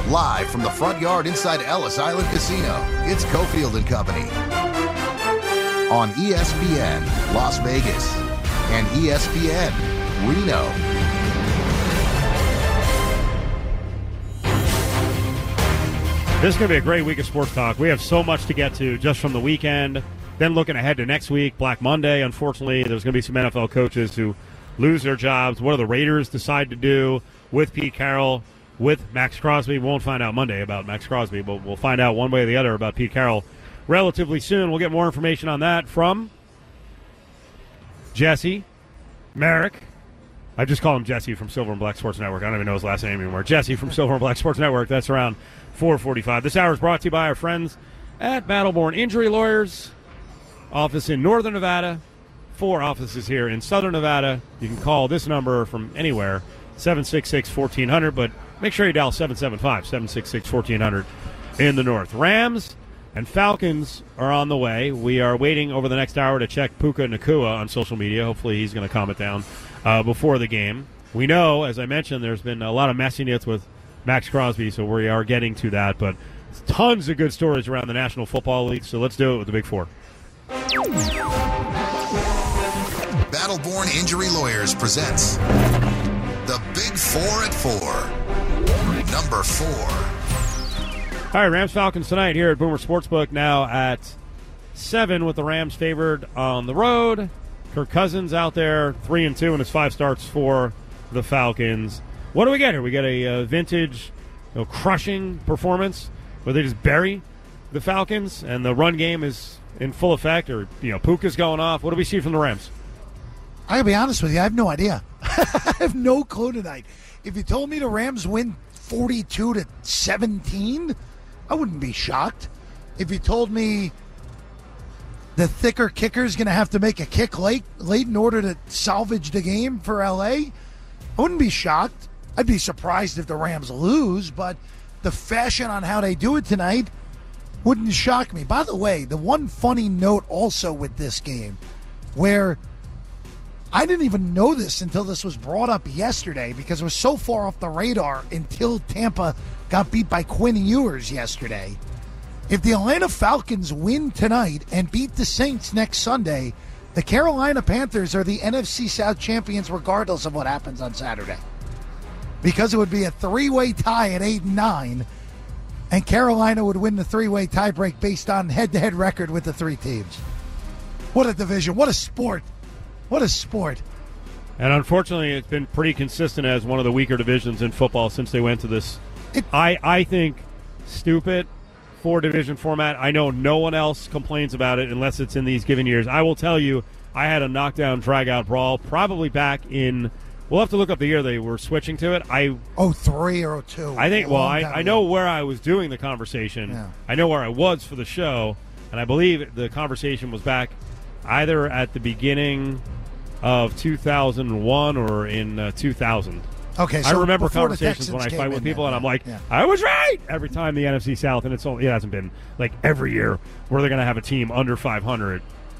Live from the front yard inside Ellis Island Casino, it's Cofield and Company. On ESPN Las Vegas and ESPN Reno. This is going to be a great week of sports talk. We have so much to get to just from the weekend. Then looking ahead to next week, Black Monday. Unfortunately, there's going to be some NFL coaches who lose their jobs. What do the Raiders decide to do with Pete Carroll, with Max Crosby? We won't find out Monday about Max Crosby, but we'll find out one way or the other about Pete Carroll relatively soon. We'll get more information on that from Jesse Merrick. I just call him Jesse from Silver and Black Sports Network. I don't even know his last name anymore. Jesse from Silver and Black Sports Network. That's around 4:45. This hour is brought to you by our friends at Battleborn Injury Lawyers. Office in Northern Nevada. 4 offices here in Southern Nevada. You can call this number from anywhere, 766-1400, but make sure you dial 775-766-1400 in the north. Rams and Falcons are on the way. We are waiting over the next hour to check Puka Nacua on social media. Hopefully he's going to calm it down before the game. We know, as I mentioned, there's been a lot of messiness with Max Crosby, so we are getting to that. But tons of good stories around the National Football League, so let's do it with the Big Four. Battleborn Injury Lawyers presents the Big Four at 4. Number 4. All right, Rams-Falcons tonight here at Boomer Sportsbook, now at 7 with the Rams favored on the road. Kirk Cousins out there, 3-2 in his 5 starts for the Falcons. What do we get here? We get a vintage, crushing performance where they just bury the Falcons, and the run game is in full effect, or Puka's going off. What do we see from the Rams? I gotta be honest with you, I have no idea. I have no clue tonight. If you told me the Rams win 42-17, I wouldn't be shocked. If you told me the thicker kicker is going to have to make a kick late in order to salvage the game for LA, I wouldn't be shocked. I'd be surprised if the Rams lose, but the fashion on how they do it tonight wouldn't shock me. By the way, the one funny note also with this game, where I didn't even know this until this was brought up yesterday because it was so far off the radar until Tampa got beat by Quinn Ewers yesterday. If the Atlanta Falcons win tonight and beat the Saints next Sunday, the Carolina Panthers are the NFC South champions regardless of what happens on Saturday. Because it would be a 3-way tie at 8-9, and Carolina would win the 3-way tiebreak based on head-to-head record with the 3 teams. What a division. What a sport. What a sport. And unfortunately, it's been pretty consistent as one of the weaker divisions in football since they went to this, I think, stupid 4-division format. I know no one else complains about it unless it's in these given years. I will tell you, I had a knockdown, drag-out brawl probably back in, we'll have to look up the year they were switching to it. 03 or 02. I think, I know where I was doing the conversation. Yeah. I know where I was for the show, and I believe the conversation was back either at the beginning of 2001 or in 2000. Okay, so I remember conversations when I fight with people, and I'm like, I was right every time the NFC South, and it hasn't been like every year where they're going to have a team under 500.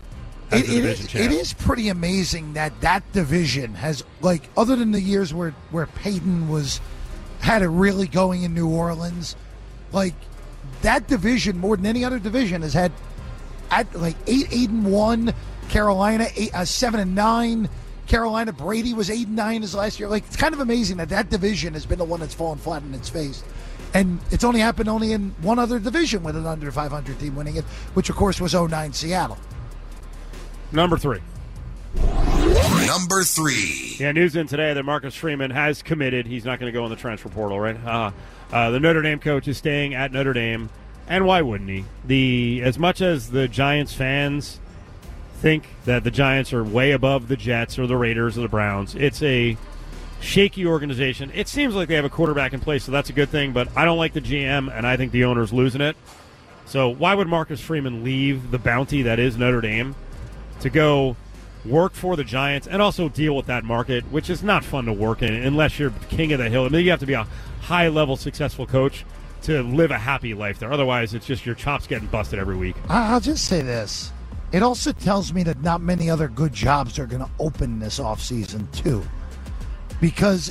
It is pretty amazing that division has, like, other than the years where Peyton had it really going in New Orleans, like, that division more than any other division has had at like 8-1, Carolina 7-9. Carolina, Brady was 8-9 his last year. Like, it's kind of amazing that division has been the one that's fallen flat in its face. And it's only happened in one other division with an under 500 team winning it, which, of course, was 2009 Seattle. Number 3. Number 3. Yeah, news in today that Marcus Freeman has committed. He's not going to go in the transfer portal, right? The Notre Dame coach is staying at Notre Dame, and why wouldn't he? As much as the Giants fans think that the Giants are way above the Jets or the Raiders or the Browns, it's a shaky organization. It seems like they have a quarterback in place, so that's a good thing, but I don't like the GM, and I think the owner's losing it. So why would Marcus Freeman leave the bounty that is Notre Dame to go work for the Giants and also deal with that market, which is not fun to work in unless you're king of the hill? I mean, you have to be a high-level successful coach to live a happy life there. Otherwise, it's just your chops getting busted every week. I'll just say this. It also tells me that not many other good jobs are going to open this offseason, too. Because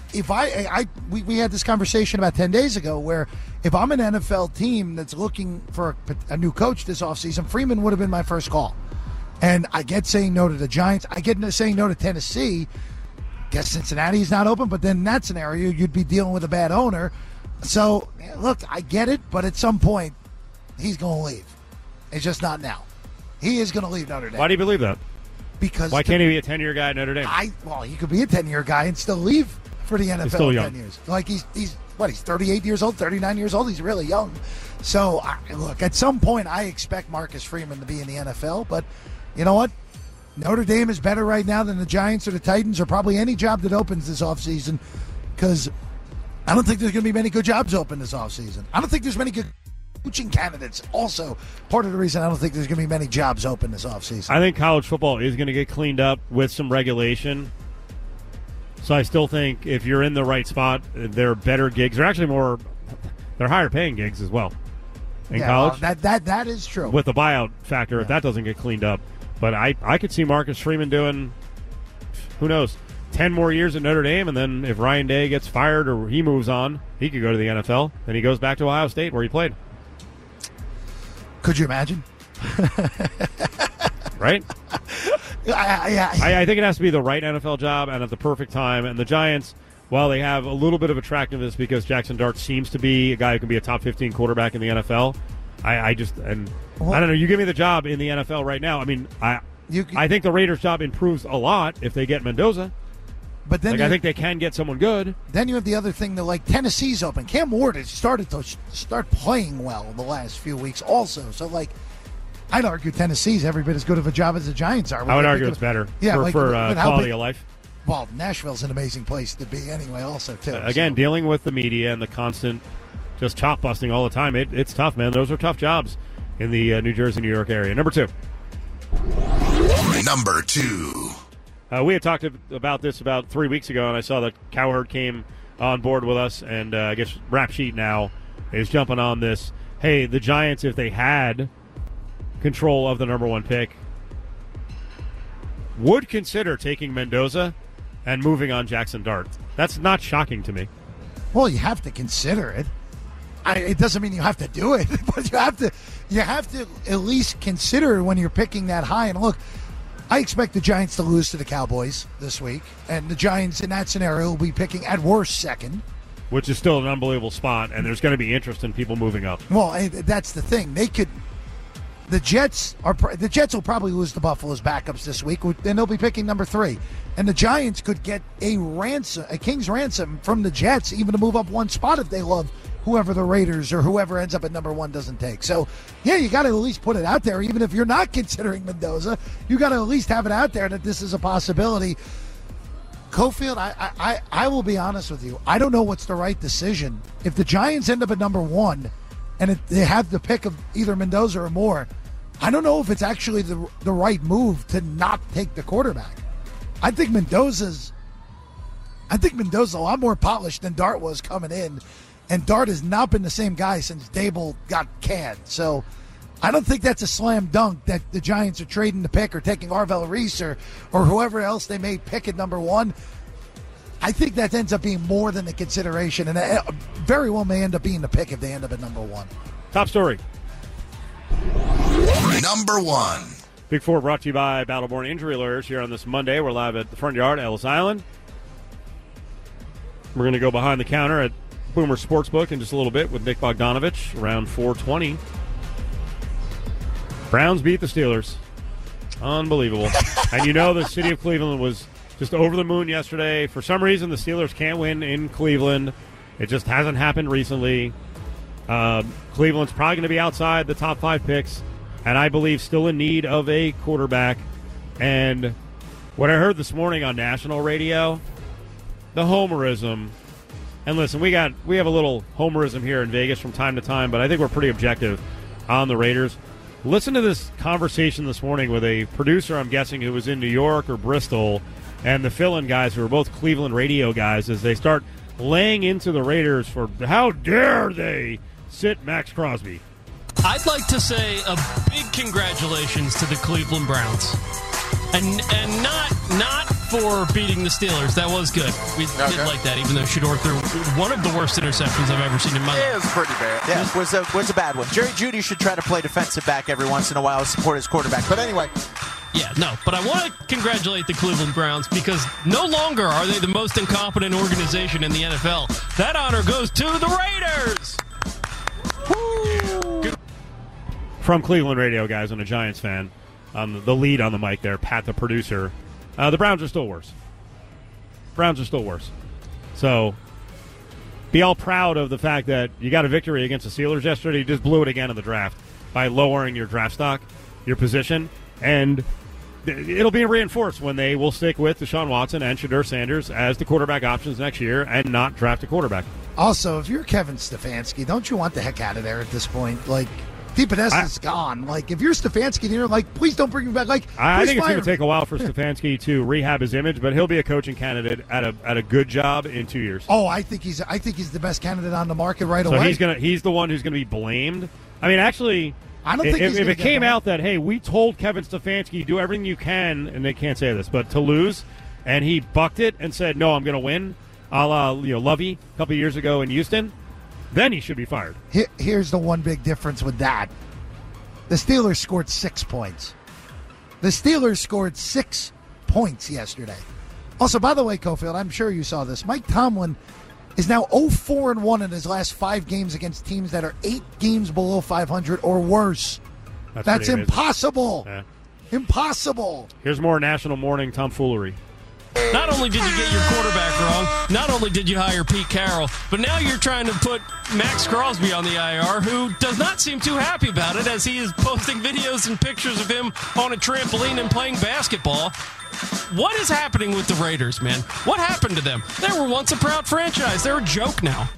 we had this conversation about 10 days ago where if I'm an NFL team that's looking for a new coach this offseason, Freeman would have been my first call. And I get saying no to the Giants. I get saying no to Tennessee. Guess Cincinnati's not open, but then in that scenario, you'd be dealing with a bad owner. So, look, I get it, but at some point, he's going to leave. It's just not now. He is going to leave Notre Dame. Why do you believe that? Because why can't he be a 10-year guy at Notre Dame? Well, he could be a 10-year guy and still leave for the NFL. He's still young. 10 years. Like he's 38 years old, 39 years old. He's really young. So, look, at some point, I expect Marcus Freeman to be in the NFL. But you know what? Notre Dame is better right now than the Giants or the Titans or probably any job that opens this offseason because I don't think there's going to be many good jobs open this offseason. I don't think there's many good coaching candidates. Also, part of the reason I don't think there's going to be many jobs open this offseason. I think college football is going to get cleaned up with some regulation. So I still think if you're in the right spot, there are better gigs. They're actually they're higher paying gigs as well in college. Well, that is true. With the buyout factor, if that doesn't get cleaned up. But I could see Marcus Freeman doing, who knows, 10 more years at Notre Dame, and then if Ryan Day gets fired or he moves on, he could go to the NFL, and he goes back to Ohio State where he played. Could you imagine? Right? I think it has to be the right NFL job and at the perfect time. And the Giants, while they have a little bit of attractiveness because Jackson Dart seems to be a guy who can be a top 15 quarterback in the NFL, I don't know. You give me the job in the NFL right now. I mean, I think the Raiders' job improves a lot if they get Mendoza. But then I think they can get someone good. Then you have the other thing that, like, Tennessee's open. Cam Ward has started to start playing well in the last few weeks also. So, like, I'd argue Tennessee's every bit as good of a job as the Giants are. I would argue it's better for quality of life. Well, Nashville's an amazing place to be anyway also, too. Again, dealing with the media and the constant just chop busting all the time, it's tough, man. Those are tough jobs in the New Jersey, New York area. Number two. We had talked about this about 3 weeks ago, and I saw that Cowherd came on board with us, and I guess Rap Sheet now is jumping on this. Hey, the Giants, if they had control of the number one pick, would consider taking Mendoza and moving on Jackson Dart. That's not shocking to me. Well, you have to consider it. It doesn't mean you have to do it, but you have to at least consider it when you're picking that high. And look, I expect the Giants to lose to the Cowboys this week, and the Giants in that scenario will be picking at worst second, which is still an unbelievable spot. And there's going to be interest in people moving up. Well, that's the thing. The Jets will probably lose to Buffalo's backups this week, and they'll be picking number 3. And the Giants could get a king's ransom from the Jets, even to move up one spot if they love whoever the Raiders or whoever ends up at number 1 doesn't take. So, yeah, you got to at least put it out there. Even if you're not considering Mendoza, you got to at least have it out there that this is a possibility. Cofield, I will be honest with you. I don't know what's the right decision. If the Giants end up at number 1 and they have the pick of either Mendoza or Moore, I don't know if it's actually the right move to not take the quarterback. I think Mendoza's a lot more polished than Dart was coming in. And Dart has not been the same guy since Dable got canned. So I don't think that's a slam dunk that the Giants are trading the pick or taking Arvell Reese or whoever else they may pick at number 1. I think that ends up being more than the consideration, and it very well may end up being the pick if they end up at number 1. Top story. Number 1. Big Four brought to you by Battleborn Injury Lawyers here on this Monday. We're live at the Front Yard, Ellis Island. We're going to go behind the counter at Boomer Sportsbook in just a little bit with Nick Bogdanovich around 4:20. Browns beat the Steelers. Unbelievable. And you know the city of Cleveland was just over the moon yesterday. For some reason, the Steelers can't win in Cleveland. It just hasn't happened recently. Cleveland's probably going to be outside the top 5 picks, and I believe still in need of a quarterback. And what I heard this morning on national radio, the homerism. And listen, we have a little homerism here in Vegas from time to time, but I think we're pretty objective on the Raiders. Listen to this conversation this morning with a producer, I'm guessing, who was in New York or Bristol, and the fill-in guys who are both Cleveland radio guys as they start laying into the Raiders for how dare they sit Max Crosby. I'd like to say a big congratulations to the Cleveland Browns. And not for beating the Steelers. That was good. We did like that, even though Shedeur threw one of the worst interceptions I've ever seen in my life. It was pretty bad. Yeah, it was a bad one. Jerry Jeudy should try to play defensive back every once in a while to support his quarterback. But anyway. Yeah, no, but I want to congratulate the Cleveland Browns because no longer are they the most incompetent organization in the NFL. That honor goes to the Raiders. Woo! From Cleveland Radio, guys, I'm a Giants fan. The lead on the mic there, Pat, the producer. The Browns are still worse. So be all proud of the fact that you got a victory against the Steelers yesterday. You just blew it again in the draft by lowering your draft stock, your position, and it'll be reinforced when they will stick with Deshaun Watson and Shedeur Sanders as the quarterback options next year and not draft a quarterback. Also, if you're Kevin Stefanski, don't you want the heck out of there at this point? Like, DePodesta's gone. Like, if you're Stefanski, you're like, please don't bring him back. Like, I think it's going to take a while for Stefanski to rehab his image, but he'll be a coaching candidate at a good job in 2 years. Oh, I think he's the best candidate on the market right away. So he's the one who's going to be blamed. I mean, actually, I don't think if it came out that, hey, we told Kevin Stefanski, do everything you can, and they can't say this, but to lose, and he bucked it and said, no, I'm going to win, a la Lovey a couple of years ago in Houston, then he should be fired. Here's the one big difference with that. The Steelers scored 6 points. The Steelers scored 6 points yesterday. Also, by the way, Cofield, I'm sure you saw this. Mike Tomlin is now 0-4-1 in his last 5 games against teams that are 8 games below 500 or worse. That's impossible. Yeah. Impossible. Here's more National Morning tomfoolery. Not only did you get your quarterback wrong, not only did you hire Pete Carroll, but now you're trying to put Max Crosby on the IR, who does not seem too happy about it as he is posting videos and pictures of him on a trampoline and playing basketball. What is happening with the Raiders, man? What happened to them? They were once a proud franchise. They're a joke now.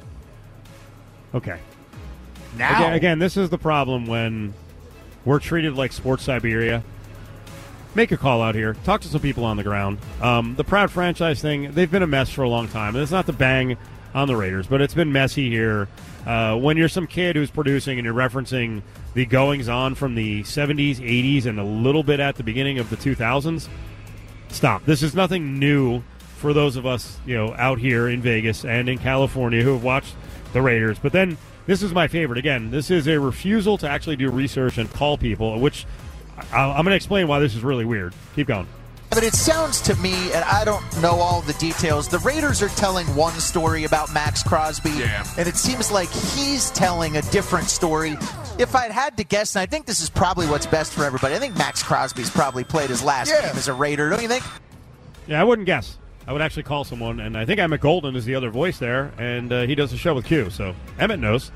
Okay. Now. Again, this is the problem when we're treated like Sports Siberia. Make a call out here. Talk to some people on the ground. The proud franchise thing, they've been a mess for a long time. And it's not to bang on the Raiders, but it's been messy here. When you're some kid who's producing and you're referencing the goings-on from the 70s, 80s, and a little bit at the beginning of the 2000s, stop. This is nothing new for those of us, out here in Vegas and in California who have watched the Raiders. But then this is my favorite. Again, this is a refusal to actually do research and call people, which I'm going to explain why this is really weird. Keep going. But it sounds to me, and I don't know all the details, the Raiders are telling one story about Max Crosby, and it seems like he's telling a different story. If I'd had to guess, and I think this is probably what's best for everybody, I think Max Crosby's probably played his last game as a Raider, don't you think? Yeah, I wouldn't guess. I would actually call someone, and I think Emmett Golden is the other voice there, and he does a show with Q, so Emmett knows.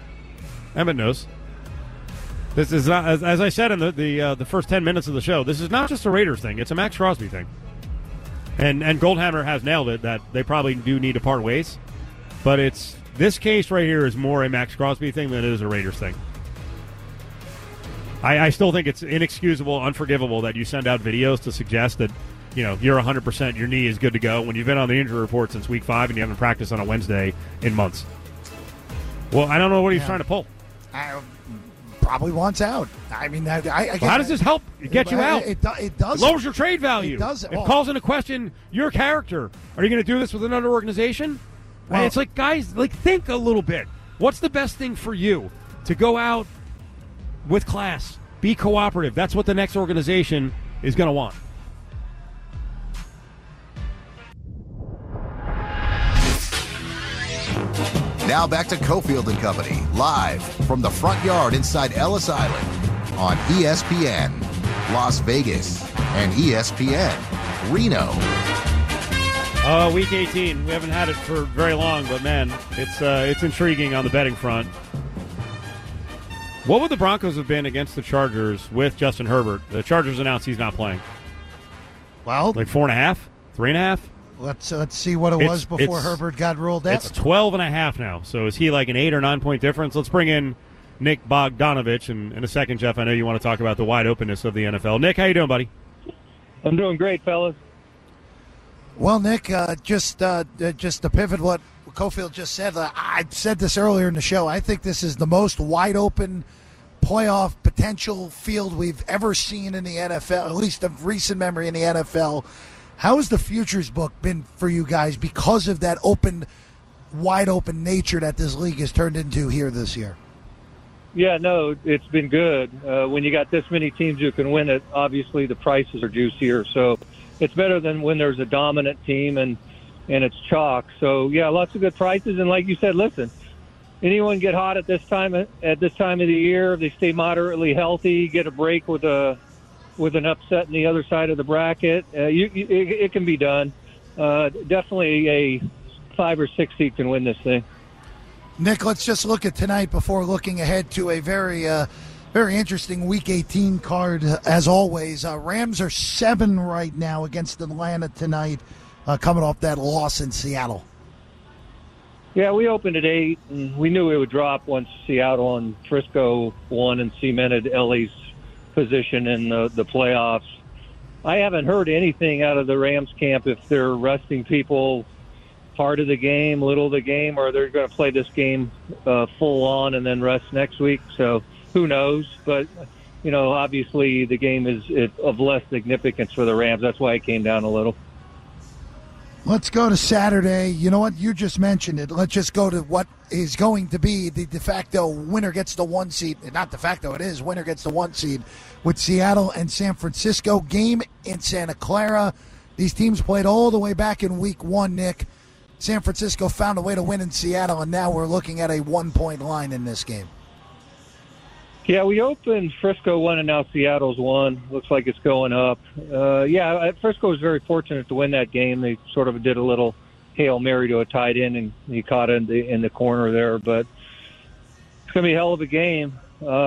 This is not, as I said in the first 10 minutes of the show, this is not just a Raiders thing. It's a Max Crosby thing. And Goldhammer has nailed it that they probably do need to part ways. But this case right here is more a Max Crosby thing than it is a Raiders thing. I still think it's inexcusable, unforgivable that you send out videos to suggest that you're 100%, your knee is good to go when you've been on the injury report since week 5 and you haven't practiced on a Wednesday in months. Well, I don't know what he's trying to pull. Probably wants out. I mean, how does this help get you out? It does. It lowers your trade value. It does. It calls into question your character. Are you going to do this with another organization? Well, it's like, guys, think a little bit. What's the best thing for you? To go out with class, be cooperative. That's what the next organization is going to want. Now back to Cofield and Company, live from the front yard inside Ellis Island on ESPN Las Vegas and ESPN Reno. Week 18. We haven't had it for very long, but man, it's intriguing on the betting front. What would the Broncos have been against the Chargers with Justin Herbert? The Chargers announced he's not playing. Well, 4.5, 3.5. Let's see what it was before Herbert got ruled out. It's 12.5 now. So is he like an 8 or 9 point difference? Let's bring in Nick Bogdanovich in a second, Jeff. I know you want to talk about the wide openness of the NFL. Nick, how you doing, buddy? I'm doing great, fellas. Well, Nick, just to pivot what Cofield just said, I said this earlier in the show. I think this is the most wide open playoff potential field we've ever seen in the NFL, at least of recent memory in the NFL. How has the futures book been for you guys because of that wide open nature that this league has turned into here this year? Yeah, no, it's been good. When you got this many teams who can win it, obviously the prices are juicier. So it's better than when there's a dominant team and it's chalk. So, yeah, lots of good prices. And like you said, listen, anyone get hot at this time of the year, if they stay moderately healthy, get a break with an upset in the other side of the bracket, it can be done. Definitely a 5 or 6 seed can win this thing. Nick, let's just look at tonight before looking ahead to a very interesting Week 18 card, as always. Rams are 7 right now against Atlanta tonight, coming off that loss in Seattle. Yeah, we opened at 8, and we knew it would drop once Seattle and Frisco won and cemented LA's position in the playoffs. I haven't heard anything out of the Rams camp if they're resting people part of the game, little of the game, or they're going to play this game full on and then rest next week. So who knows? But, obviously the game is of less significance for the Rams. That's why it came down a little. Let's go to Saturday. You know what? You just mentioned it. Let's just go to what is going to be the de facto winner gets the 1 seed. Not de facto, it is. Winner gets the 1 seed with Seattle and San Francisco. Game in Santa Clara. These teams played all the way back in Week 1, Nick. San Francisco found a way to win in Seattle, and now we're looking at a 1-point line in this game. Yeah, we opened Frisco 1 and now Seattle's 1. Looks like it's going up. Frisco was very fortunate to win that game. They sort of did a little Hail Mary to a tight end, and he caught it in the corner there. But it's going to be a hell of a game.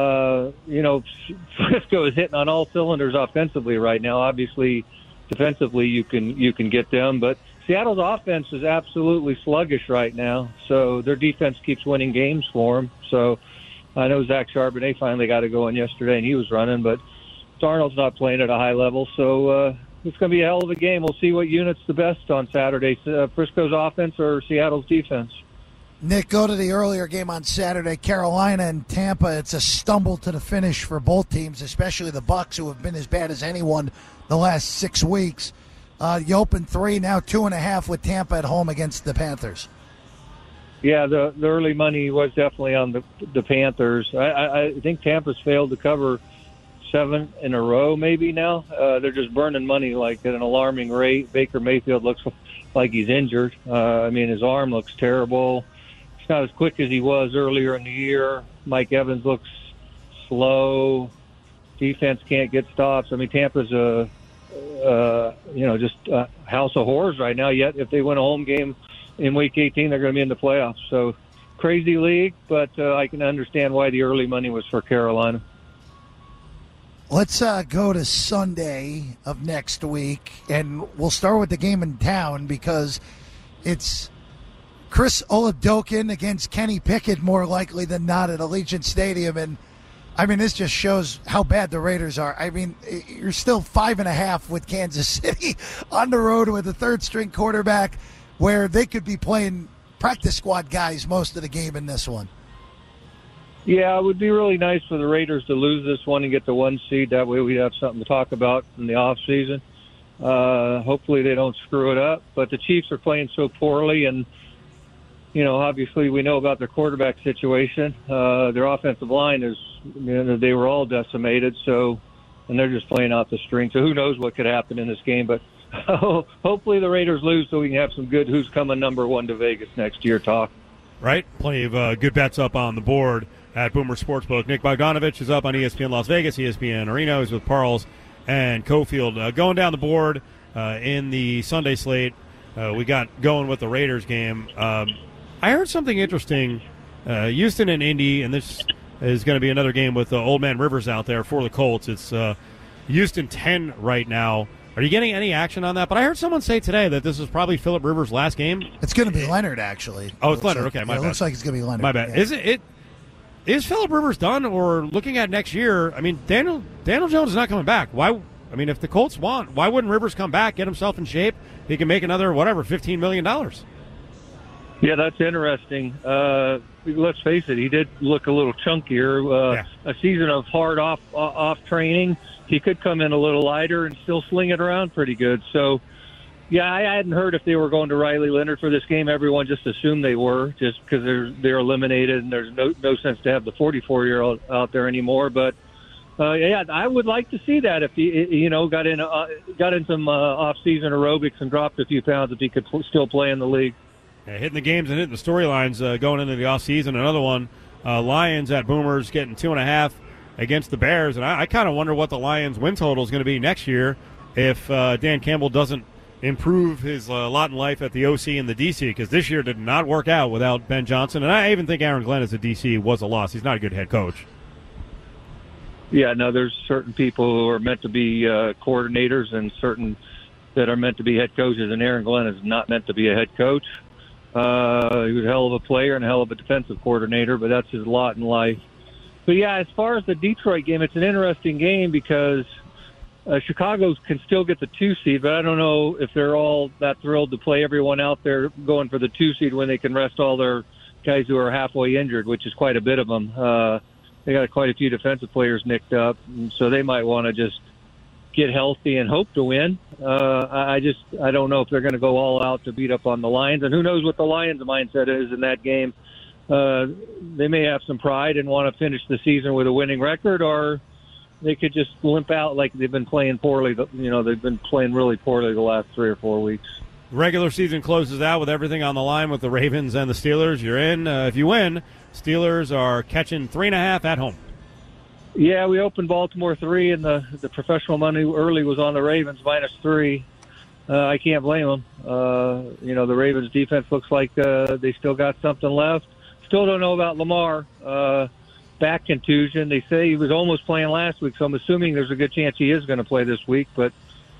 Frisco is hitting on all cylinders offensively right now. Obviously, defensively you can get them, but Seattle's offense is absolutely sluggish right now, so their defense keeps winning games for them. So I know Zach Charbonnet finally got it going yesterday, and he was running, but Darnold's not playing at a high level. So it's going to be a hell of a game. We'll see what unit's the best on Saturday, Frisco's offense or Seattle's defense. Nick, go to the earlier game on Saturday, Carolina and Tampa. It's a stumble to the finish for both teams, especially the Bucs, who have been as bad as anyone the last 6 weeks. You opened 3, now 2.5 with Tampa at home against the Panthers. Yeah, the early money was definitely on the Panthers. I think Tampa's failed to cover 7 in a row maybe now. They're just burning money like at an alarming rate. Baker Mayfield looks like he's injured. His arm looks terrible. It's not as quick as he was earlier in the year. Mike Evans looks slow. Defense can't get stops. Tampa's just a house of horrors right now. Yet if they win a home game in Week 18, they're going to be in the playoffs. So crazy league, but I can understand why the early money was for Carolina. Let's go to Sunday of next week, and we'll start with the game in town because it's Chris Oladokun against Kenny Pickett more likely than not at Allegiant Stadium. And, this just shows how bad the Raiders are. You're still 5.5 with Kansas City on the road with a third-string quarterback where they could be playing practice squad guys most of the game in this one. Yeah, it would be really nice for the Raiders to lose this one and get the 1 seed. That way we'd have something to talk about in the offseason. Hopefully they don't screw it up. But the Chiefs are playing so poorly, and, obviously we know about their quarterback situation. Their offensive line is, they were all decimated, and they're just playing out the string. So who knows what could happen in this game. But hopefully the Raiders lose so we can have some good who's coming number 1 to Vegas next year talk. Right? Plenty of good bets up on the board at Boomer Sportsbook. Nick Bogdanovich is up on ESPN Las Vegas, ESPN Reno. He's with Parles and Cofield. Going down the board in the Sunday slate, we got going with the Raiders game. I heard something interesting. Houston and Indy, and this is going to be another game with Old Man Rivers out there for the Colts. It's Houston 10 right now. Are you getting any action on that? But I heard someone say today that this is probably Phillip Rivers' last game. It's going to be Leonard, actually. Oh, it's Leonard. Okay, my bad. It looks like it's going to be Leonard. My bad. Yeah. Is Phillip Rivers done, or looking at next year? Daniel Jones is not coming back. Why? If the Colts want, why wouldn't Rivers come back, get himself in shape? He can make another $15 million. Yeah, that's interesting. Let's face it, he did look a little chunkier. A season of hard off training, he could come in a little lighter and still sling it around pretty good. So Yeah, I hadn't heard if they were going to Riley Leonard for this game. Everyone just assumed they were, just because they're eliminated and there's no sense to have the 44-year-old out there anymore. But yeah, I would like to see that if he, got in some off-season aerobics and dropped a few pounds if he could still play in the league. Yeah, hitting the games and hitting the storylines going into the offseason. Another one, Lions at Boomers getting 2.5 against the Bears. And I kind of wonder what the Lions' win total is going to be next year if Dan Campbell doesn't improve his lot in life at the OC and the DC, because this year did not work out without Ben Johnson. And I even think Aaron Glenn as a DC was a loss. He's not a good head coach. Yeah, no, there's certain people who are meant to be coordinators and certain that are meant to be head coaches, and Aaron Glenn is not meant to be a head coach. He was a hell of a player and a hell of a defensive coordinator, but that's his lot in life. But, yeah, as far as the Detroit game, it's an interesting game because Chicago can still get the 2 seed, but I don't know if they're all that thrilled to play everyone out there going for the 2 seed when they can rest all their guys who are halfway injured, which is quite a bit of them. They got quite a few defensive players nicked up, and so they might want to just get healthy and hope to win. I don't know if they're going to go all out to beat up on the Lions, and who knows what the Lions' mindset is in that game. They may have some pride and want to finish the season with a winning record, or they could just limp out like they've been playing poorly. They've been playing really poorly the last 3 or 4 weeks. Regular season closes out with everything on the line with the Ravens and the Steelers. You're in. If you win, Steelers are catching 3.5 at home. Yeah, we opened Baltimore 3, and the professional money early was on the Ravens -3. I can't blame them. The Ravens defense looks like they still got something left. Still don't know about Lamar. Back contusion. They say he was almost playing last week, so I'm assuming there's a good chance he is going to play this week. But,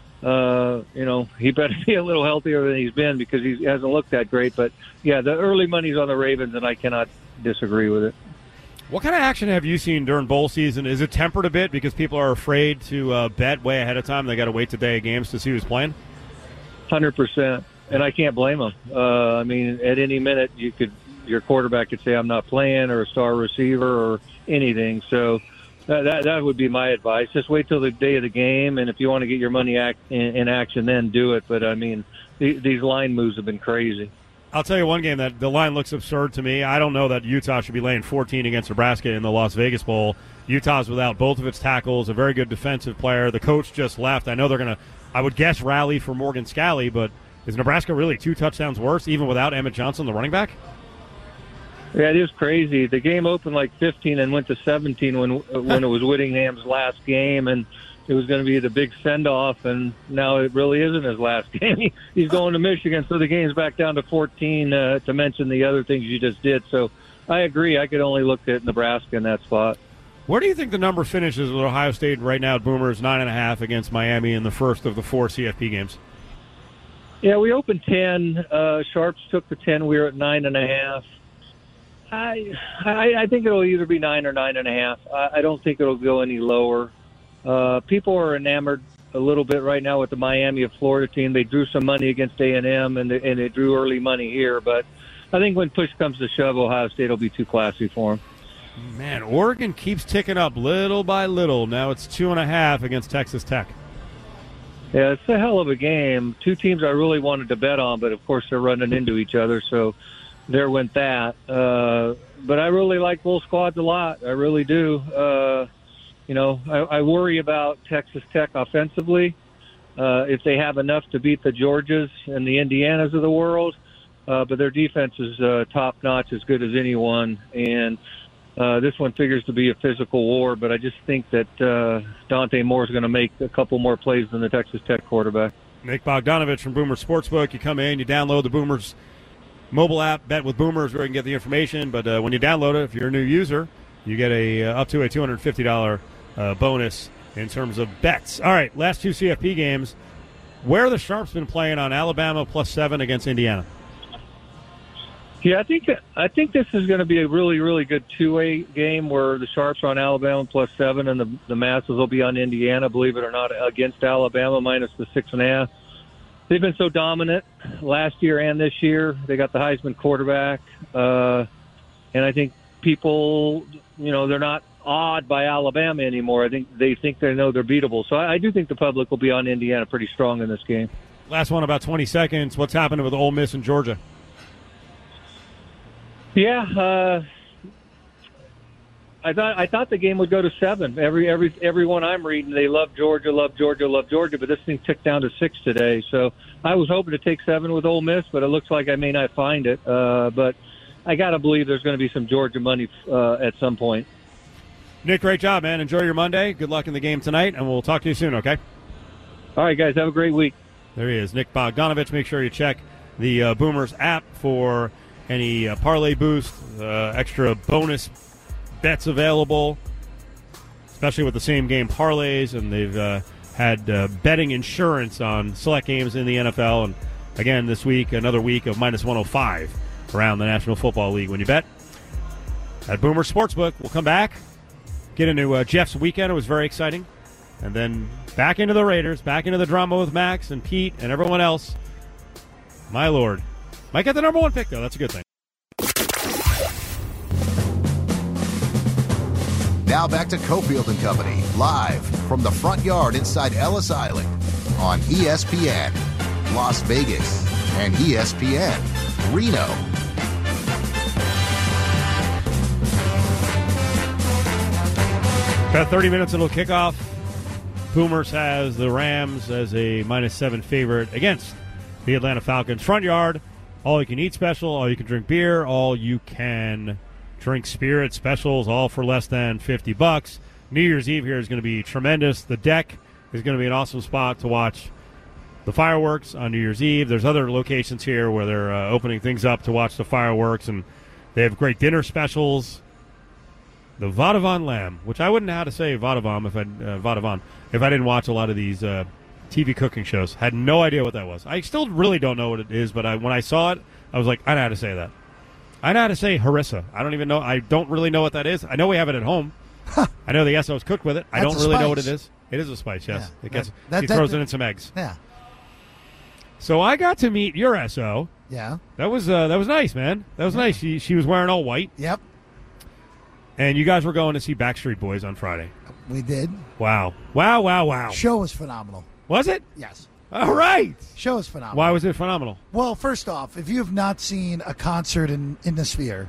he better be a little healthier than he's been because he hasn't looked that great. But, yeah, the early money's on the Ravens, and I cannot disagree with it. What kind of action have you seen during bowl season? Is it tempered a bit because people are afraid to bet way ahead of time? They got to wait the day of games to see who's playing? 100%, and I can't blame them. At any minute your quarterback could say I'm not playing, or a star receiver, or anything. So that would be my advice. Just wait till the day of the game, and if you want to get your money in action, then do it. But these line moves have been crazy. I'll tell you one game that the line looks absurd to me. I don't know that Utah should be laying 14 against Nebraska in the Las Vegas Bowl. Utah's without both of its tackles, a very good defensive player. The coach just left. I know they're going to, I would guess, rally for Morgan Scalley, but is Nebraska really 2 touchdowns worse, even without Emmett Johnson, the running back? Yeah, it is crazy. The game opened like 15 and went to 17 when it was Whittingham's last game, and it was going to be the big send-off, and now it really isn't his last game. He's going to Michigan, so the game's back down to 14, to mention the other things you just did. So I agree. I could only look at Nebraska in that spot. Where do you think the number finishes with Ohio State right now? Boomers 9.5 against Miami in the first of the 4 CFP games. Yeah, we opened 10. Sharps took the 10. We were at 9.5. I think it'll either be 9 or 9.5. I don't think it'll go any lower. People are enamored a little bit right now with the Miami of Florida team. They drew some money against A&M, and they drew early money here. But I think when push comes to shove, Ohio State will be too classy for them. Man, Oregon keeps ticking up little by little. Now it's 2.5 against Texas Tech. Yeah, it's a hell of a game. 2 teams I really wanted to bet on, but of course they're running into each other, so there went that. But I really like both squads a lot. I really do. I worry about Texas Tech offensively. If they have enough to beat the Georgias and the Indianas of the world, but their defense is top-notch, as good as anyone. And this one figures to be a physical war, but I just think that Dante Moore is going to make a couple more plays than the Texas Tech quarterback. Nick Bogdanovich from Boomer Sportsbook. You come in, you download the Boomers mobile app, Bet with Boomers, where you can get the information. But when you download it, if you're a new user, you get up to a $250 bonus in terms of bets. All right, last 2 CFP games. Where are the Sharps been playing on Alabama +7 against Indiana? Yeah, I think this is going to be a really, really good two-way game where the Sharps are on Alabama +7 and the Masses will be on Indiana, believe it or not, against Alabama minus the 6.5. They've been so dominant last year and this year. They got the Heisman quarterback. And I think people, they're not awed by Alabama anymore. I think they know they're beatable. So I do think the public will be on Indiana pretty strong in this game. last one about 20 seconds. What's happening with Ole Miss and Georgia? Yeah, I thought the game would go to 7. Everyone I'm reading, they love Georgia, but this thing ticked down to 6 today. So I was hoping to take 7 with Ole Miss, but it looks like I may not find it. But I got to believe there's going to be some Georgia money at some point. Nick, great job, man. Enjoy your Monday. Good luck in the game tonight, and we'll talk to you soon, okay? All right, guys, have a great week. There he is, Nick Bogdanovich. Make sure you check the Boomers app for any parlay boost, extra bonus bets available, especially with the same game parlays, and they've had betting insurance on select games in the NFL. And again, this week, another week of minus 105 around the National Football League when you bet at Boomer Sportsbook. We'll come back, get into Jeff's weekend. It was very exciting. And then back into the Raiders, back into the drama with Max and Pete and everyone else. My Lord. Might get the number 1 pick, though. That's a good thing. Now back to Cofield and Company, live from the front yard inside Ellis Island on ESPN Las Vegas and ESPN Reno. About 30 minutes until kickoff. Boomers has the Rams as a -7 favorite against the Atlanta Falcons. Front yard, all-you-can-eat special, all-you-can-drink beer, all-you-can drink spirit specials, all for less than $50. New Year's Eve here is going to be tremendous. The deck is going to be an awesome spot to watch the fireworks on New Year's Eve. There's other locations here where they're opening things up to watch the fireworks, and they have great dinner specials. The Vadavon lamb, which I wouldn't know how to say Vadavon if I didn't watch a lot of these TV cooking shows. Had no idea what that was. I still really don't know what it is, but when I saw it, I was like, I know how to say that. I know how to say harissa. I don't even know. I don't really know what that is. I know we have it at home. I know the SO's cooked with it. I don't really know what it is. It is a spice, yes. Yeah, she throws it in some eggs. Yeah. So I got to meet your SO. Yeah. That was nice, man. That was nice. She was wearing all white. Yep. And you guys were going to see Backstreet Boys on Friday. We did. Wow. Wow. Show was phenomenal. Was it? Yes. All right. Show was phenomenal. Why was it phenomenal? Well, first off, if you have not seen a concert in the Sphere,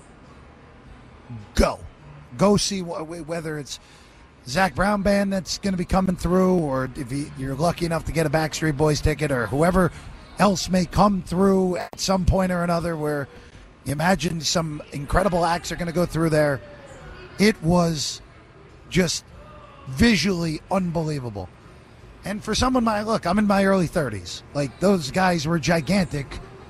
go see whether it's Zach Brown Band that's going to be coming through, or if you're lucky enough to get a Backstreet Boys ticket, or whoever else may come through at some point or another, where you imagine some incredible acts are going to go through there. It was just visually unbelievable. And for someone I'm in my early 30s. Like, those guys were gigantic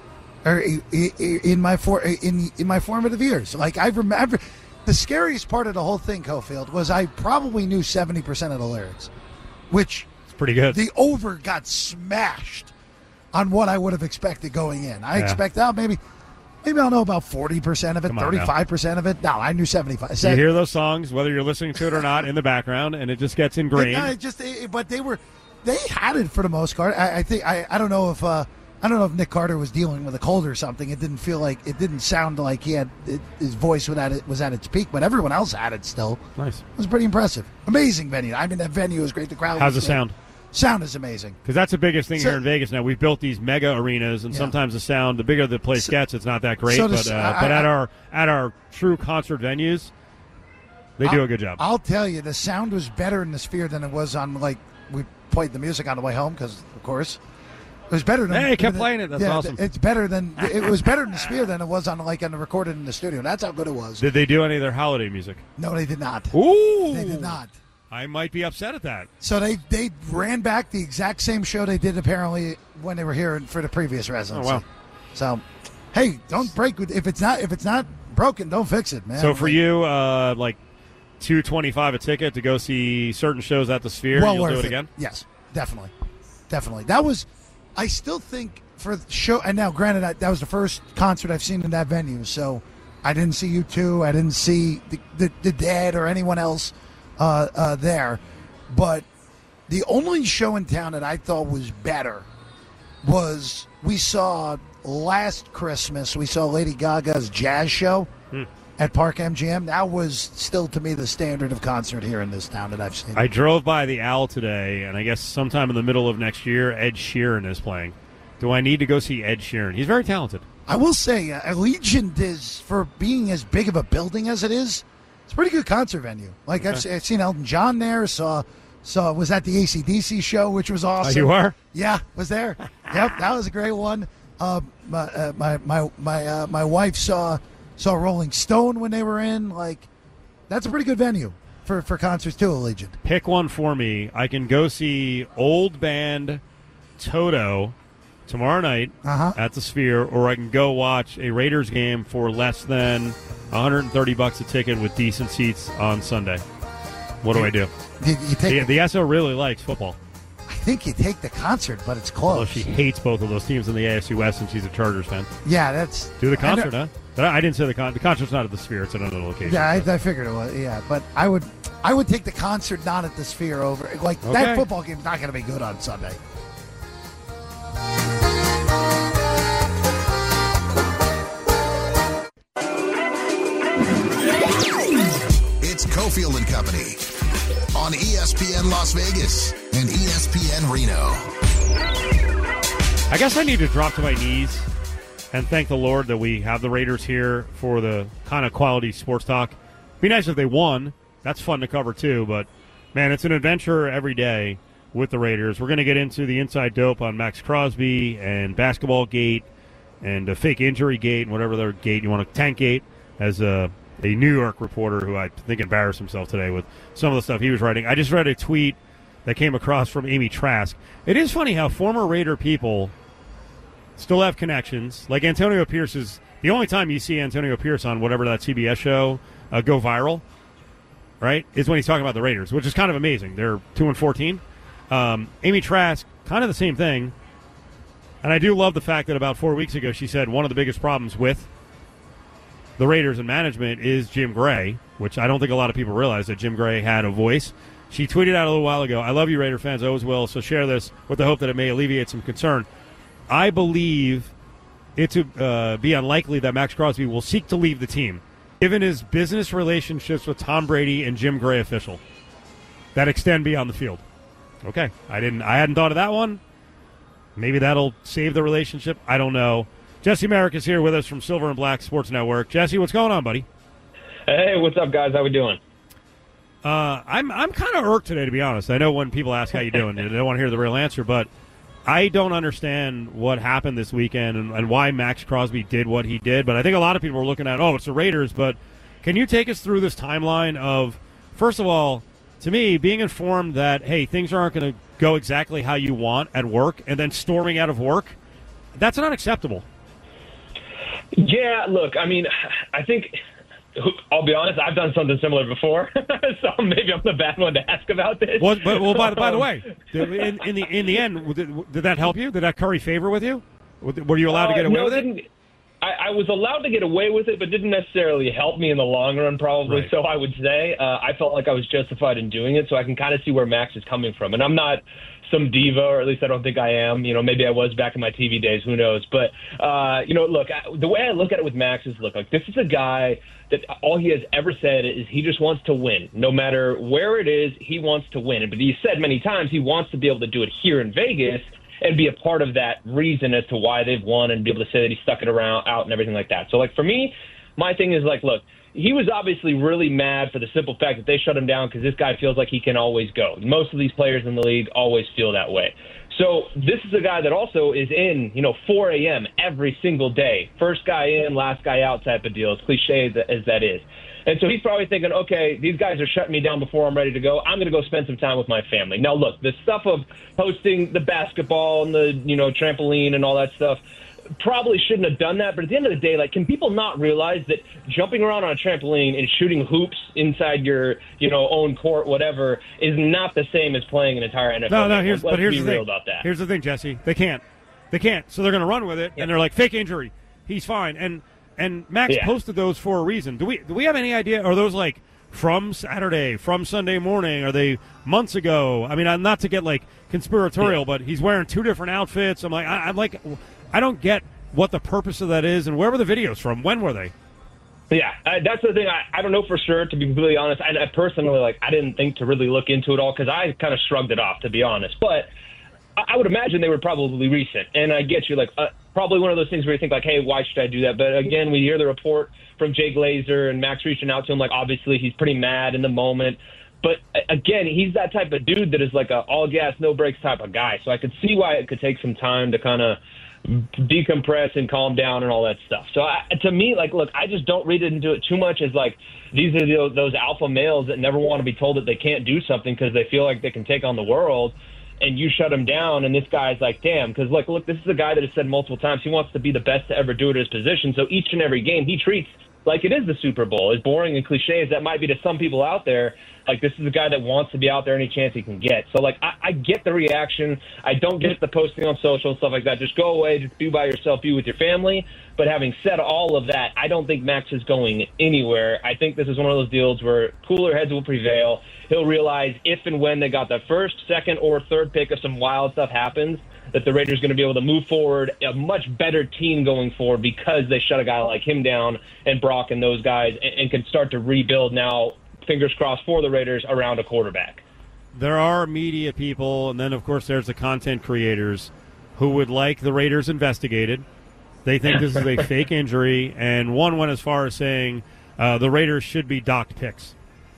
in my formative years. Like, I remember the scariest part of the whole thing, Cofield, was I probably knew 70% of the lyrics, which it's pretty good. The over got smashed on what I would have expected going in. I expect maybe I'll know about 40% of it, 35% of it. No, I knew 75%. You hear those songs, whether you're listening to it or not, in the background, and it just gets ingrained. But they had it for the most part. I think I don't know if Nick Carter was dealing with a cold or something. It didn't sound like his voice was at its peak, but everyone else had it still. Nice. It was pretty impressive. Amazing venue. I mean, that venue was great. The crowd. How's the sound? Sound is amazing. Because that's the biggest thing here in Vegas now. We've built these mega arenas, and sometimes the sound, the bigger the place gets, it's not that great. But at our true concert venues, they do a good job. I'll tell you, the sound was better in the Sphere than it was on, we played the music on the way home, because, of course, it was better than... Hey, kept playing it. That's awesome. It was better in the Sphere than it was on the recorded in the studio. That's how good it was. Did they do any of their holiday music? No, they did not. Ooh! They did not. I might be upset at that. So they ran back the exact same show they did apparently when they were here for the previous residency. Oh wow! So, hey, don't break with if it's not broken, don't fix it, man. So for you, like $225 a ticket to go see certain shows at the Sphere, you'll do it again? Yes, definitely. That was. I still think for the show, and now granted that was the first concert I've seen in that venue, so I didn't see U2, I didn't see the Dead or anyone else. There, but the only show in town that I thought was better was we saw last Christmas. We saw Lady Gaga's jazz show at Park MGM. That was still, to me, the standard of concert here in this town that I've seen. I drove by the Owl today, and I guess sometime in the middle of next year, Ed Sheeran is playing. Do I need to go see Ed Sheeran? He's very talented. I will say, Allegiant is, for being as big of a building as it is, it's a pretty good concert venue. Like, okay. I've seen Elton John there, was at the AC/DC show, which was awesome. You are? Yeah, was there. Yep, that was a great one. My wife saw Rolling Stone when they were in. Like, that's a pretty good venue for concerts too, Allegiant. Pick one for me. I can go see old band Toto tomorrow night at the Sphere, or I can go watch a Raiders game for less than $130 a ticket with decent seats on Sunday. What do I do? The SO really likes football. I think you take the concert, but it's close. Although she hates both of those teams in the AFC West, and she's a Chargers fan. Yeah, that's... Do the concert, huh? I didn't say the concert's not at the Sphere. It's at another location. Yeah, I figured it was. Yeah, but I would take the concert not at the Sphere over. Like, that football game's not going to be good on Sunday. It's Cofield and Company on ESPN Las Vegas and ESPN Reno. I guess I need to drop to my knees and thank the Lord that we have the Raiders here for the kind of quality sports talk. Be nice if they won. That's fun to cover too, but man, it's an adventure every day with the Raiders. We're going to get into the inside dope on Max Crosby and basketball gate and a fake injury gate and whatever other gate you want to, tank gate, as a New York reporter who I think embarrassed himself today with some of the stuff he was writing. I just read a tweet that came across from Amy Trask. It is funny how former Raider people still have connections. Like Antonio Pierce is the only time you see Antonio Pierce on whatever that CBS show go viral, right, is when he's talking about the Raiders, which is kind of amazing. They're 2-14. Amy Trask, kind of the same thing. And I do love the fact that about 4 weeks ago she said one of the biggest problems with the Raiders and management is Jim Gray, which I don't think a lot of people realize that Jim Gray had a voice. She tweeted out a little while ago, "I love you, Raider fans, I always will, so share this with the hope that it may alleviate some concern. I believe it to be unlikely that Max Crosby will seek to leave the team, given his business relationships with Tom Brady and Jim Gray official that extend beyond the field." Okay, I hadn't thought of that one. Maybe that'll save the relationship. I don't know. Jesse Merrick is here with us from Silver and Black Sports Network. Jesse, what's going on, buddy? Hey, what's up, guys? How we doing? I'm kind of irked today, to be honest. I know when people ask how you doing, they don't want to hear the real answer, but I don't understand what happened this weekend and why Max Crosby did what he did. But I think a lot of people are looking at, it's the Raiders. But can you take us through this timeline of, first of all, to me, being informed that, hey, things aren't going to go exactly how you want at work, and then storming out of work? That's not acceptable. Yeah, look, I mean, I think, I'll be honest, I've done something similar before, so maybe I'm the bad one to ask about this. Well, by the way, in the end, did that help you? Did that curry favor with you? Were you allowed to get away with it? I was allowed to get away with it, but didn't necessarily help me in the long run, probably. Right. So I would say I felt like I was justified in doing it, so I can kind of see where Max is coming from. And I'm not some diva, or at least I don't think I am. You know, maybe I was back in my TV days. Who knows? But, look, the way I look at it with Max is, look, like, this is a guy that all he has ever said is he just wants to win. No matter where it is, he wants to win. But he said many times he wants to be able to do it here in Vegas and be a part of that reason as to why they've won and be able to say that he stuck it out and everything like that. So, like, for me, my thing is, like, look, he was obviously really mad for the simple fact that they shut him down because this guy feels like he can always go. Most of these players in the league always feel that way. So this is a guy that also is in, 4 a.m. every single day. First guy in, last guy out type of deal, as cliche as that is. And so he's probably thinking, okay, these guys are shutting me down before I'm ready to go. I'm going to go spend some time with my family. Now, look, the stuff of hosting the basketball and the, trampoline and all that stuff, probably shouldn't have done that. But at the end of the day, like, can people not realize that jumping around on a trampoline and shooting hoops inside your, own court, whatever, is not the same as playing an entire NFL game? No, here's the thing. About that. Here's the thing, Jesse. They can't. So they're going to run with it, and they're like, fake injury. He's fine. And Max posted those for a reason. Do we have any idea? Are those like from Saturday, from Sunday morning? Are they months ago? I mean, not to get like conspiratorial, but he's wearing two different outfits. I'm like, I don't get what the purpose of that is, and where were the videos from? When were they? Yeah, that's the thing. I don't know for sure, to be completely honest. I personally, I didn't think to really look into it all because I kind of shrugged it off, to be honest. But I would imagine they were probably recent. And I get you, probably one of those things where you think, hey, why should I do that? But again, we hear the report from Jay Glazer and Max reaching out to him. Obviously, he's pretty mad in the moment. But again, he's that type of dude that is a all gas, no brakes type of guy. So I could see why it could take some time to kind of decompress and calm down and all that stuff. So to me, look, I just don't read it into it too much as these are those alpha males that never want to be told that they can't do something because they feel like they can take on the world, and you shut him down. And this guy's damn, because look, this is a guy that has said multiple times he wants to be the best to ever do it at his position. So each and every game he treats like it is the Super Bowl. As boring and cliche as that might be to some people out there, this is a guy that wants to be out there any chance he can get. So, I get the reaction. I don't get the posting on social and stuff like that. Just go away. Just be by yourself. Be with your family. But having said all of that, I don't think Max is going anywhere. I think this is one of those deals where cooler heads will prevail. He'll realize if and when they got the first, second, or third pick, if some wild stuff happens, that the Raiders are going to be able to move forward, a much better team going forward because they shut a guy like him down and Brock and those guys and can start to rebuild now, fingers crossed for the Raiders, around a quarterback. There are media people, and then, of course, there's the content creators who would like the Raiders investigated. They think this is a fake injury, and one went as far as saying the Raiders should be docked picks.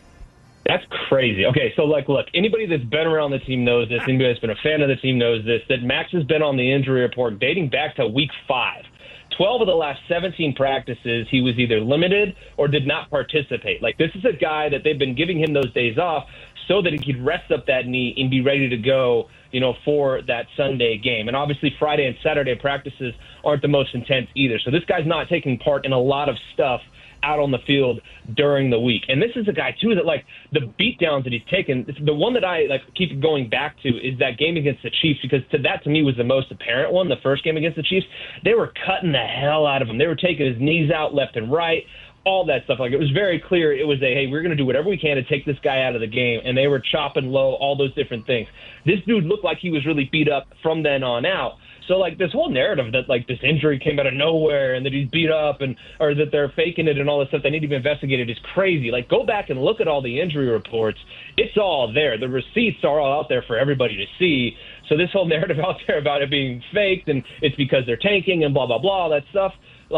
That's crazy. Okay, so, look, anybody that's been around the team knows this. Anybody that's been a fan of the team knows this, that Max has been on the injury report dating back to week 5. 12 of the last 17 practices, he was either limited or did not participate. This is a guy that they've been giving him those days off so that he could rest up that knee and be ready to go, for that Sunday game. And obviously Friday and Saturday practices aren't the most intense either. So this guy's not taking part in a lot of stuff out on the field during the week. And this is a guy, too, that, the beatdowns that he's taken, the one that I, keep going back to is that game against the Chiefs, because that, to me, was the most apparent one, the first game against the Chiefs. They were cutting the hell out of him. They were taking his knees out left and right, all that stuff. It was very clear it was hey, we're going to do whatever we can to take this guy out of the game, and they were chopping low, all those different things. This dude looked like he was really beat up from then on out. So, this whole narrative that, this injury came out of nowhere and that he's beat up or that they're faking it and all this stuff, they need to be investigated, is crazy. Go back and look at all the injury reports. It's all there. The receipts are all out there for everybody to see. So this whole narrative out there about it being faked and it's because they're tanking and blah, blah, blah, all that stuff,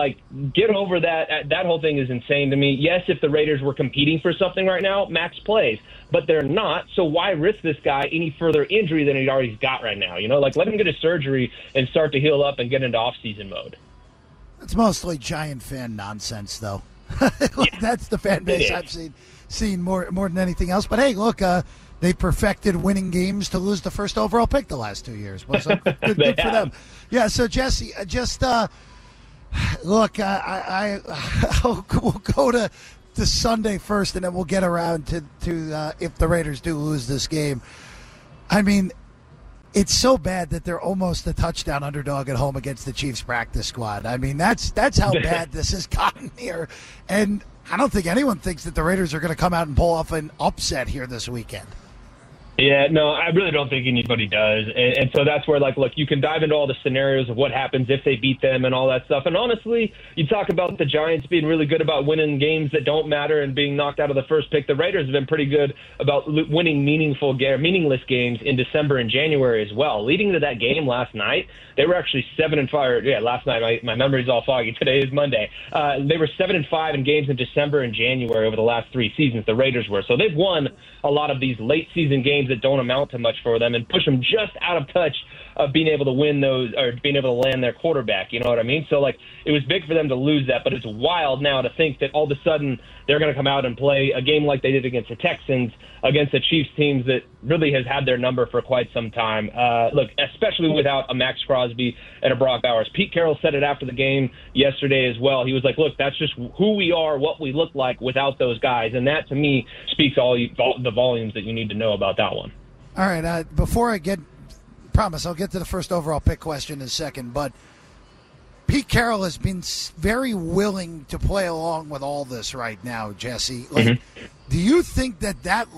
get over that. That whole thing is insane to me. Yes, if the Raiders were competing for something right now, Max plays. But they're not, so why risk this guy any further injury than he already got right now? Let him get his surgery and start to heal up and get into off-season mode. It's mostly Giant fan nonsense, though. That's the fan base I've seen more than anything else. But, hey, look, they perfected winning games to lose the first overall pick the last 2 years. Well, so good for them. Yeah, so, Jesse, just look, we'll go to Sunday first, and then we'll get around to if the Raiders do lose this game. I mean, it's so bad that they're almost a touchdown underdog at home against the Chiefs practice squad. I mean, that's how bad this has gotten here. And I don't think anyone thinks that the Raiders are going to come out and pull off an upset here this weekend. Yeah, no, I really don't think anybody does. And so that's where, look, you can dive into all the scenarios of what happens if they beat them and all that stuff. And honestly, you talk about the Giants being really good about winning games that don't matter and being knocked out of the first pick. The Raiders have been pretty good about winning meaningless games in December and January as well. Leading to that game last night, they were actually 7-5. Yeah, last night, my memory's all foggy. Today is Monday. They were 7-5 in games in December and January over the last 3 seasons, the Raiders were. So they've won a lot of these late season games that don't amount to much for them and push them just out of touch of being able to win those or being able to land their quarterback. You know what I mean? So, it was big for them to lose that, but it's wild now to think that all of a sudden they're going to come out and play a game like they did against the Texans, against the Chiefs teams that really has had their number for quite some time. Look, especially without a Max Crosby and a Brock Bowers. Pete Carroll said it after the game yesterday as well. He was like, look, that's just who we are, what we look like without those guys. And that, to me, speaks all the volumes that you need to know about that one. All right, before I promise I'll get to the first overall pick question in a second, but Pete Carroll has been very willing to play along with all this right now, Jesse. Do you think that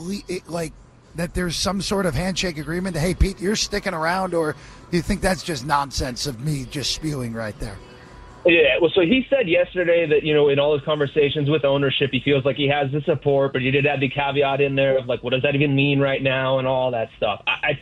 there's some sort of handshake agreement to, hey, Pete, you're sticking around, or do you think that's just nonsense of me just spewing right there? Yeah, well, so he said yesterday that, in all his conversations with ownership, he feels like he has the support, but he did have the caveat in there of, like, what does that even mean right now and all that stuff. I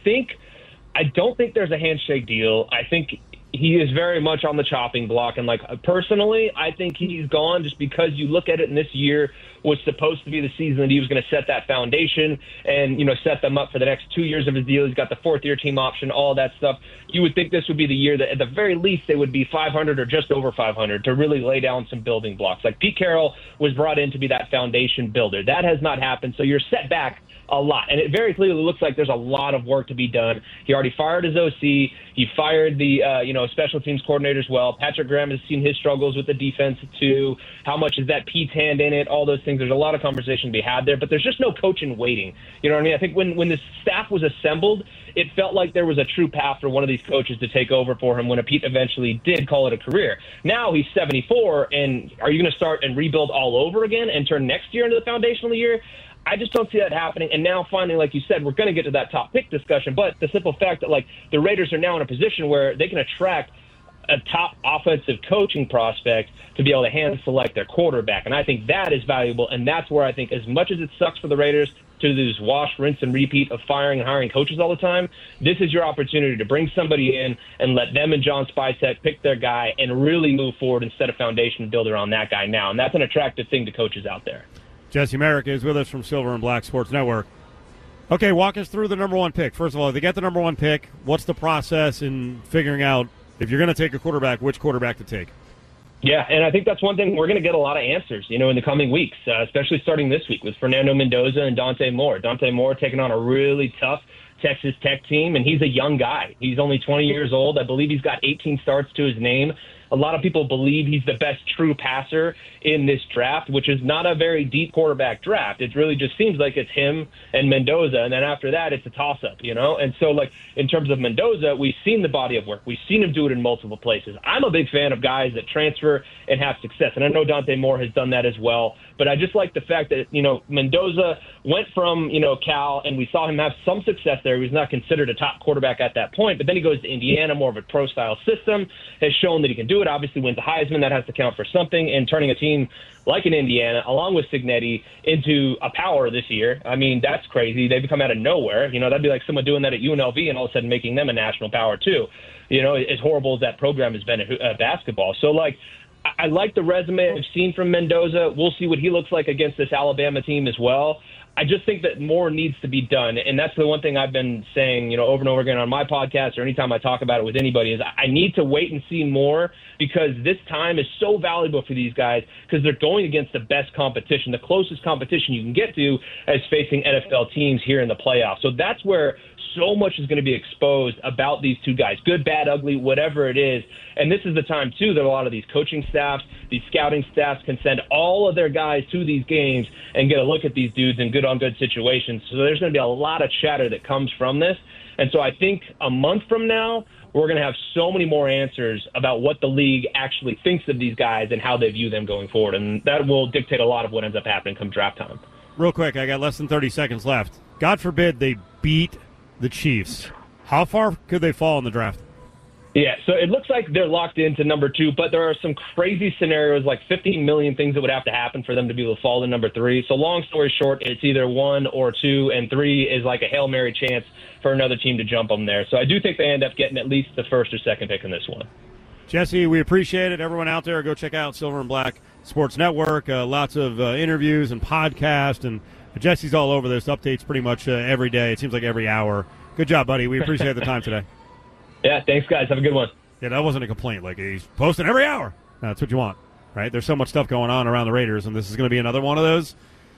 don't think there's a handshake deal. I think he is very much on the chopping block. And, like, personally, I think he's gone just because you look at it, and this year was supposed to be the season that he was going to set that foundation and, set them up for the next 2 years of his deal. He's got the fourth-year team option, all that stuff. You would think this would be the year that, at the very least, they would be 500 or just over 500 to really lay down some building blocks. Like, Pete Carroll was brought in to be that foundation builder. That has not happened, so you're set back a lot. And it very clearly looks like there's a lot of work to be done. He already fired his OC. He fired the, special teams coordinator as well. Patrick Graham has seen his struggles with the defense too. How much is that Pete's hand in it? All those things. There's a lot of conversation to be had there, but there's just no coaching waiting. You know what I mean? I think when this staff was assembled, it felt like there was a true path for one of these coaches to take over for him when Pete eventually did call it a career. Now he's 74, and are you going to start and rebuild all over again and turn next year into the foundational year? I just don't see that happening. And now finally, like you said, we're going to get to that top pick discussion. But the simple fact that, like, the Raiders are now in a position where they can attract a top offensive coaching prospect to be able to hand select their quarterback. And I think that is valuable. And that's where I think, as much as it sucks for the Raiders to do this wash, rinse, and repeat of firing and hiring coaches all the time, this is your opportunity to bring somebody in and let them and John Spytek pick their guy and really move forward instead of foundation builder on that guy now. And that's an attractive thing to coaches out there. Jesse Merrick is with us from Silver and Black Sports Network. Okay, walk us through the number one pick. First of all, if they get the number one pick, what's the process in figuring out, if you're going to take a quarterback, which quarterback to take? Yeah, and I think that's one thing we're going to get a lot of answers, in the coming weeks, especially starting this week with Fernando Mendoza and Dante Moore. Dante Moore taking on a really tough Texas Tech team, and he's a young guy. He's only 20 years old. I believe he's got 18 starts to his name. A lot of people believe he's the best true passer in this draft, which is not a very deep quarterback draft. It really just seems like it's him and Mendoza, and then after that, it's a toss-up, And so, like, in terms of Mendoza, we've seen the body of work. We've seen him do it in multiple places. I'm a big fan of guys that transfer and have success, and I know Dante Moore has done that as well. But I just like the fact that, Mendoza went from, Cal, and we saw him have some success there. He was not considered a top quarterback at that point, but then he goes to Indiana, more of a pro-style system, has shown that he can do it. Obviously wins the Heisman. That has to count for something. And turning a team like an Indiana, along with Cignetti, into a power this year, I mean, that's crazy. They become out of nowhere. That'd be like someone doing that at UNLV and all of a sudden making them a national power too. As horrible as that program has been at basketball. So, like, I like the resume I've seen from Mendoza. We'll see what he looks like against this Alabama team as well. I just think that more needs to be done. And that's the one thing I've been saying, over and over again on my podcast or anytime I talk about it with anybody is I need to wait and see more, because this time is so valuable for these guys because they're going against the best competition, the closest competition you can get to as facing NFL teams here in the playoffs. So that's where so much is going to be exposed about these two guys, good, bad, ugly, whatever it is. And this is the time, too, that a lot of these coaching staffs, these scouting staffs can send all of their guys to these games and get a look at these dudes in good-on-good situations. So there's going to be a lot of chatter that comes from this. And so I think a month from now, we're going to have so many more answers about what the league actually thinks of these guys and how they view them going forward. And that will dictate a lot of what ends up happening come draft time. Real quick, I got less than 30 seconds left. God forbid they beat the Chiefs. How far could they fall in the draft? Yeah, so it looks like they're locked into number 2, but there are some crazy scenarios, like 15 million things that would have to happen for them to be able to fall to number 3. So long story short, it's either 1 or 2, and 3 is like a Hail Mary chance for another team to jump them there. So I do think they end up getting at least the first or second pick in this one. Jesse, we appreciate it. Everyone out there, go check out Silver and Black Sports Network. Lots of interviews and podcasts, and Jesse's all over this. Updates pretty much every day. It seems like every hour. Good job, buddy. We appreciate the time today. Yeah, thanks, guys. Have a good one. Yeah, that wasn't a complaint. Like, he's posting every hour. No, that's what you want, right? There's so much stuff going on around the Raiders, and this is going to be another one of those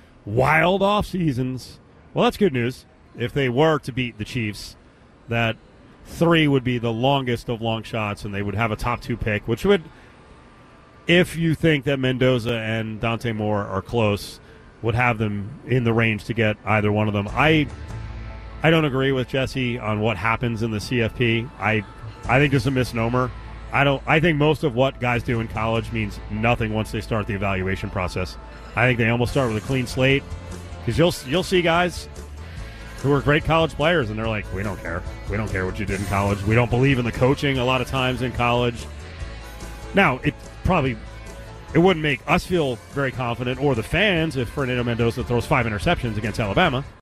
wild off seasons. Well, that's good news. If they were to beat the Chiefs, that 3 would be the longest of long shots, and they would have a top 2 pick, which would, if you think that Mendoza and Dante Moore are close, would have them in the range to get either one of them. I don't agree with Jesse on what happens in the CFP. I think it's a misnomer. I think most of what guys do in college means nothing once they start the evaluation process. I think they almost start with a clean slate, because you'll see guys who are great college players and they're like, we don't care. We don't care what you did in college. We don't believe in the coaching a lot of times in college. Now, it wouldn't make us feel very confident or the fans if Fernando Mendoza throws 5 interceptions against Alabama.